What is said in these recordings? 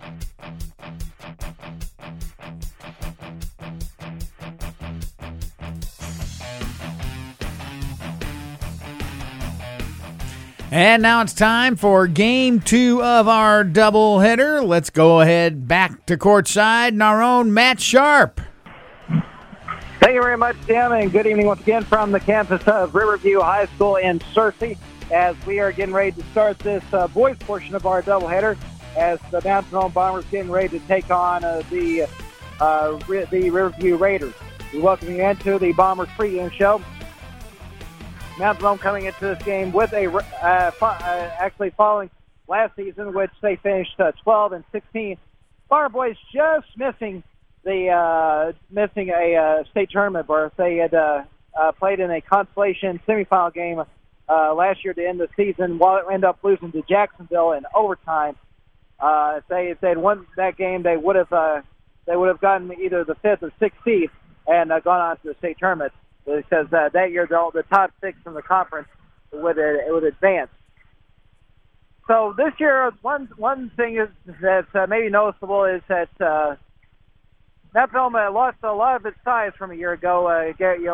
And now it's time for Game 2 of our doubleheader. Let's go ahead back to courtside and our own Matt Sharp. Thank you very much, Tim, and good evening once again from the campus of Riverview High School in Searcy as we are getting ready to start this boys portion of our doubleheader as the Mountain Home Bombers getting ready to take on the Riverview Raiders. We welcome you into the Bombers pregame show. Mountain Home coming into this game with actually following last season, which they finished 12-16. Bomber boys just missing a state tournament berth. They had played in a consolation semifinal game last year to end the season, while it ended up losing to Jacksonville in overtime. If they'd won that game, they would have gotten either the 5th or 6th seed and gone on to the state tournament. Because that year the top 6 from the conference would advance. So this year, one thing that's maybe noticeable is that Mountain Home lost a lot of its size from a year ago. David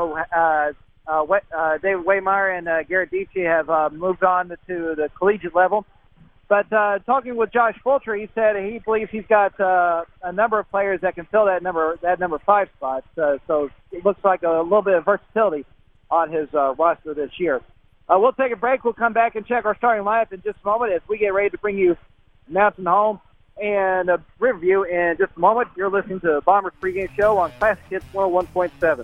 Waymeyer and Garrett Dietschy have moved on to the collegiate level. But talking with Josh Fulcher, he said he believes he's got a number of players that can fill that number 5 spot. So it looks like a little bit of versatility on his roster this year. We'll take a break. We'll come back and check our starting lineup in just a moment as we get ready to bring you Mountain Home and Riverview in just a moment. You're listening to the Bombers pregame show on Classic Hits 101.7.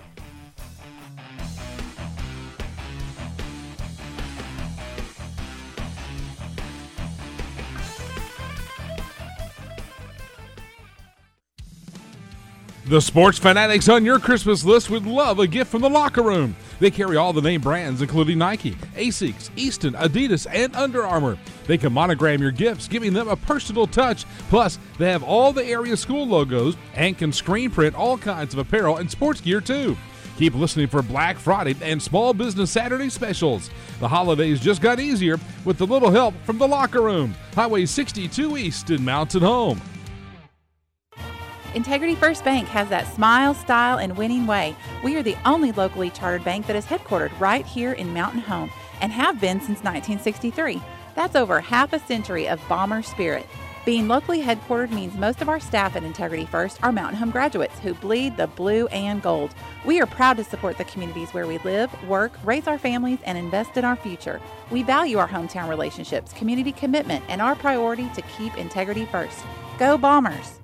The sports fanatics on your Christmas list would love a gift from the Locker Room. They carry all the name brands, including Nike, Asics, Easton, Adidas, and Under Armour. They can monogram your gifts, giving them a personal touch. Plus, they have all the area school logos and can screen print all kinds of apparel and sports gear, too. Keep listening for Black Friday and Small Business Saturday specials. The holidays just got easier with a little help from the Locker Room. Highway 62 East in Mountain Home. Integrity First Bank has that smile, style, and winning way. We are the only locally chartered bank that is headquartered right here in Mountain Home and have been since 1963. That's over half a century of Bomber spirit. Being locally headquartered means most of our staff at Integrity First are Mountain Home graduates who bleed the blue and gold. We are proud to support the communities where we live, work, raise our families, and invest in our future. We value our hometown relationships, community commitment, and our priority to keep integrity first. Go Bombers!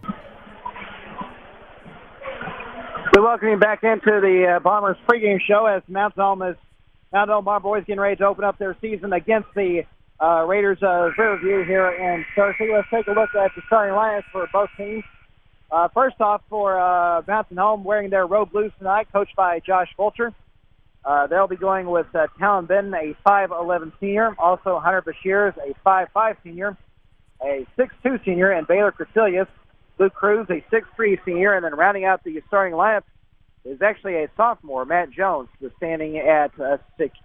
We welcome you back into the Bombers pregame show as Mountain Home Bomber boys getting ready to open up their season against the Raiders of Riverview here in Searcy. Let's take a look at the starting lineups for both teams. First off, for Mountain Home, wearing their road blues tonight, coached by Josh Fulcher. They'll be going with Talon Benton, a 5'11 senior, also Hunter Bashir, a 5'5 senior, a 6'2 senior, and Baylor Casilius. Luke Cruz, a 6'3 senior, and then rounding out the starting lineup is actually a sophomore, Matt Jones, standing at 6'4.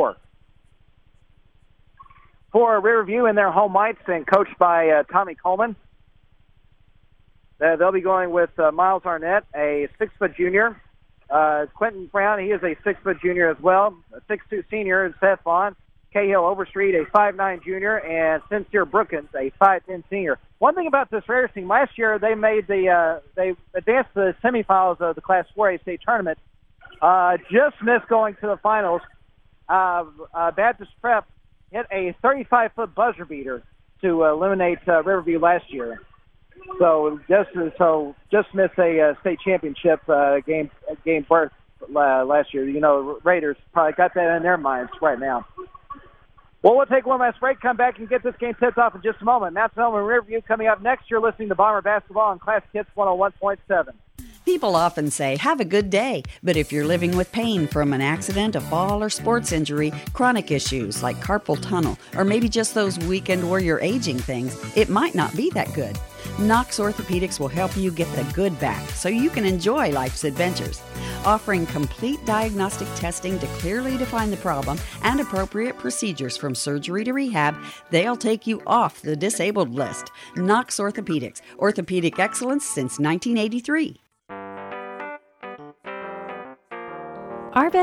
For Riverview in their home whites and coached by Tommy Coleman, they'll be going with Miles Arnett, a 6-foot junior. Quentin Brown, he is a 6-foot junior as well. A 6'2 senior is Seth Vaughn. Cahill Overstreet, a 5'9 junior, and Sincere Brookins, a 5'10 senior. One thing about this Raiders team, last year they made they advanced to the semifinals of the Class 4A state tournament. Just missed going to the finals. Baptist Prep hit a 35-foot buzzer beater to eliminate Riverview last year. So just missed a state championship game berth last year. You know, Raiders probably got that in their minds right now. Well, we'll take one last break, come back and get this game tipped off in just a moment. Mountain Home and Riverview coming up next. You're listening to Bomber Basketball on Classic Hits 101.7. People often say, have a good day. But if you're living with pain from an accident, a fall, or sports injury, chronic issues like carpal tunnel, or maybe just those weekend warrior aging things, it might not be that good. Knox Orthopedics will help you get the good back so you can enjoy life's adventures. offering complete diagnostic testing to clearly define the problem and appropriate procedures from surgery to rehab. They'll take you off the disabled list. Knox Orthopedics, orthopedic excellence since 1983. Our best